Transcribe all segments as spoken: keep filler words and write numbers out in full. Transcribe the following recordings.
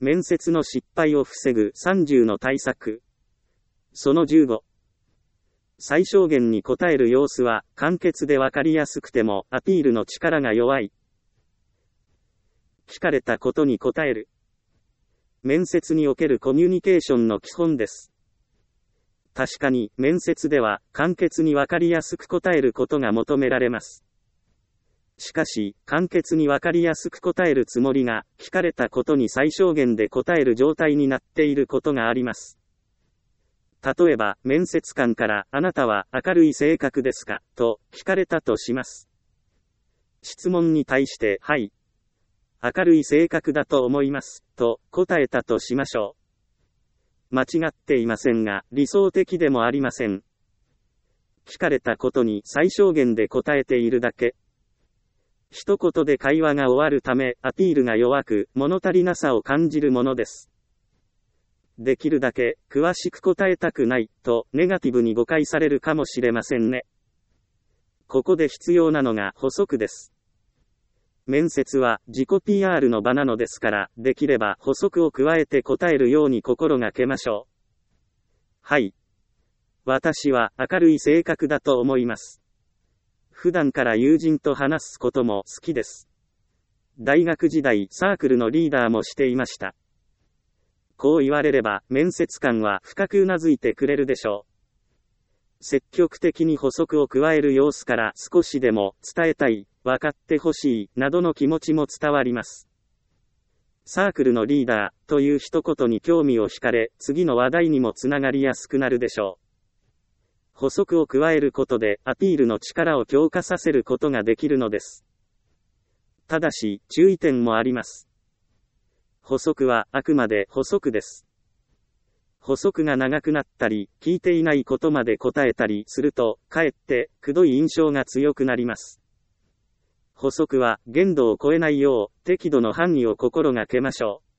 面接の失敗を防ぐさんじゅうの対策。そのじゅうご。最小限に答える様子は、簡潔でわかりやすくても、アピールの力が弱い。聞かれたことに答える。面接におけるコミュニケーションの基本です。確かに、面接では、簡潔にわかりやすく答えることが求められます。しかし、簡潔にわかりやすく答えるつもりが、聞かれたことに最小限で答える状態になっていることがあります。例えば、面接官から、あなたは明るい性格ですかと聞かれたとします。質問に対して、はい。明るい性格だと思います、と答えたとしましょう。間違っていませんが、理想的でもありません。聞かれたことに最小限で答えているだけ。一言で会話が終わるため、アピールが弱く、物足りなさを感じるものです。できるだけ、詳しく答えたくない、と、ネガティブに誤解されるかもしれませんね。ここで必要なのが補足です。面接は自己 ピーアール の場なのですから、できれば補足を加えて答えるように心がけましょう。はい。私は明るい性格だと思います。普段から友人と話すことも好きです。大学時代サークルのリーダーもしていました。こう言われれば、面接官は深くうなずいてくれるでしょう。積極的に補足を加える様子から少しでも伝えたい、分かってほしい、などの気持ちも伝わります。サークルのリーダーという一言に興味を惹かれ、次の話題にもつながりやすくなるでしょう。補足を加えることでアピールの力を強化させることができるのです。ただし、注意点もあります。補足はあくまで補足です。補足が長くなったり、聞いていないことまで答えたりすると、かえって、くどい印象が強くなります。補足は、限度を超えないよう、適度の範囲を心がけましょう。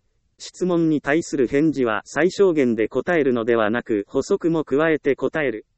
質問に対する返事は最小限で答えるのではなく、補足も加えて答える。